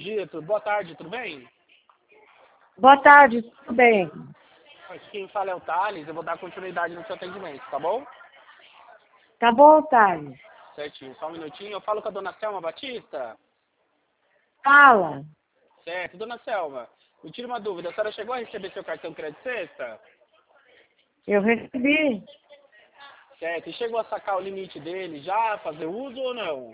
dia, boa tarde, tudo bem? Boa tarde, tudo bem? Aqui quem fala é o Thales, eu vou dar continuidade no seu atendimento, tá bom? Tá bom, Thales? Certinho, só um minutinho. Eu falo com a dona Selma Batista? Fala. Certo, dona Selma, me tira uma dúvida, a senhora chegou a receber seu cartão crédito sexta? Eu recebi. Certo, e chegou a sacar o limite dele já, fazer uso ou não?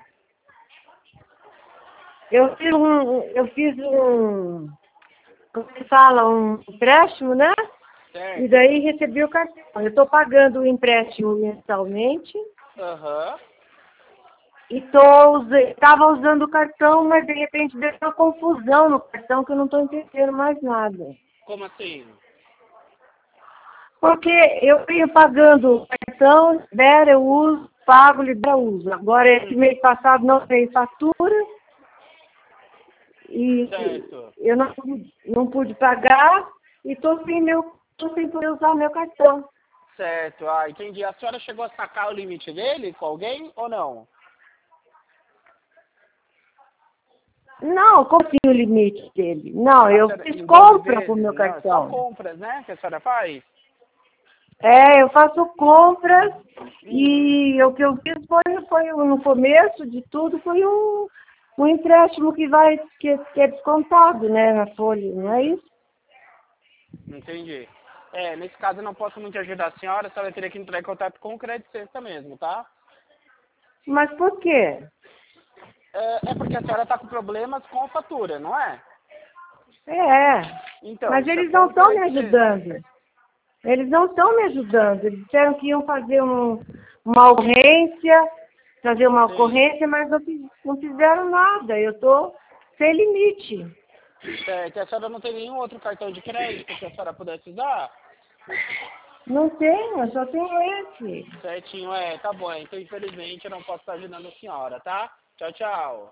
Eu fiz um, como se fala, um empréstimo, né? Certo. E daí recebi o cartão. Eu estou pagando o empréstimo mensalmente Aham. e estava usando o cartão, mas de repente deu uma confusão no cartão que eu não estou entendendo mais nada. Como assim? Porque eu venho pagando o cartão, libera, eu uso, pago, libera, eu uso. Agora, esse mês passado não veio fatura e Certo. eu não pude pagar e estou sem poder usar meu cartão. Certo, entendi. A senhora chegou a sacar o limite dele com alguém ou não? Não, como assim o limite dele? Não, eu Senhora, fiz em 12 compra com o vezes? meu Não, é só cartão. compras, né, que a senhora faz? É, eu faço compras Uhum. e o que eu fiz foi no começo de tudo, foi um empréstimo que é descontado, né, na folha, não é isso? Entendi. Nesse caso eu não posso muito ajudar a senhora teria que entrar em contato com o Crédito Sexta mesmo, tá? Mas por quê? É porque a senhora está com problemas com a fatura, não é? É, Então, mas isso é eles com não o estão me Crédito Sexta. ajudando. Eles não estão me ajudando. Eles disseram que iam fazer uma ocorrência, fazer uma Sim. ocorrência, mas não fizeram nada. Eu estou sem limite. Que a senhora não tem nenhum outro cartão de crédito que a senhora pudesse usar? Não tenho, eu só tenho esse. Certinho, tá bom. Então, infelizmente, eu não posso estar ajudando a senhora, tá? Tchau, tchau.